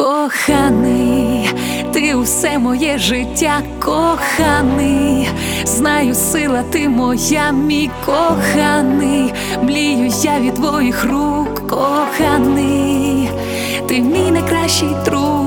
Коханий, ти усе моє життя, коханий, знаю, сила ти моя, мій коханий, млію я від твоїх рук, коханий, ти мій найкращий друг.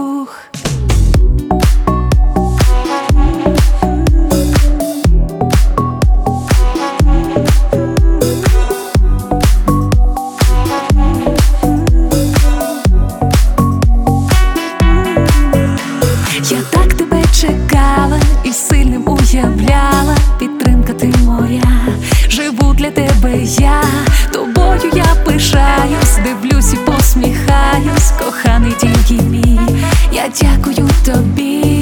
Я так тебе чекала і сильним уявляла, підтримка ти моя, живу для тебе я, тобою я пишаюсь, дивлюсь і посміхаюсь, коханий тільки мій, я дякую тобі.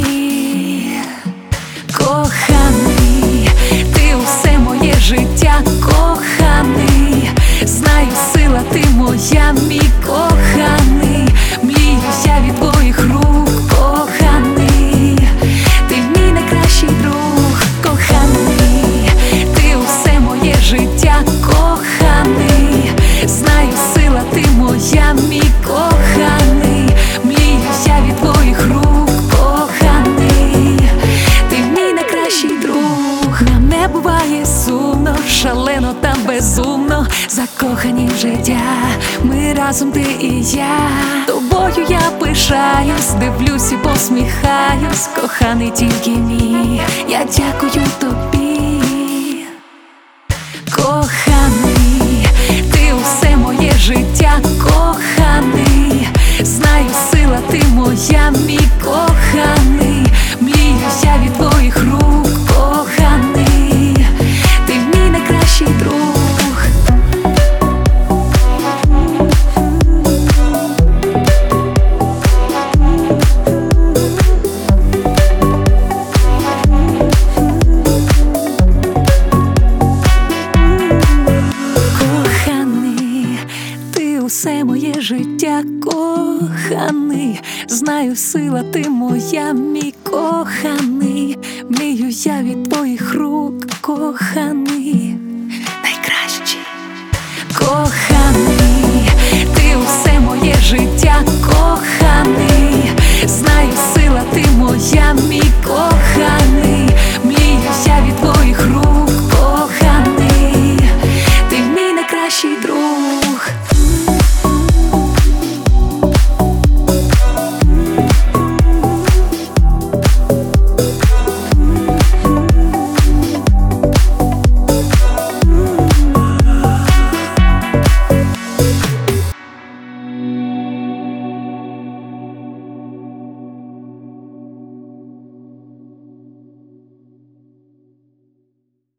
Коханий, ти усе моє життя, коханий, знаю, сила ти моя, мій коханий, млію я від твоїх рук, коханий, ти мій найкращий друг, коханий, ти усе моє життя, коханий, знаю, сила ти моя, мій коханий, млію я від твоїх рук, коханий, ти мій найкращий друг. Нам не буває сумно, шалено та безумно, закохані в життя, ми разом ти і я, тобою я пишаюсь, дивлюсь і посміхаюсь, коханий тільки мій, я дякую тобі. Коханий, ти усе моє життя, коханий, знаю, сила ти моя, мій коханий, млію я від твоїх рук, коханий, ти мій найкращий друг. Усе моє життя, коханий, знаю, сила ти моя, мій коханий, мрію я від твоїх рук, коханий, найкращий, коханий.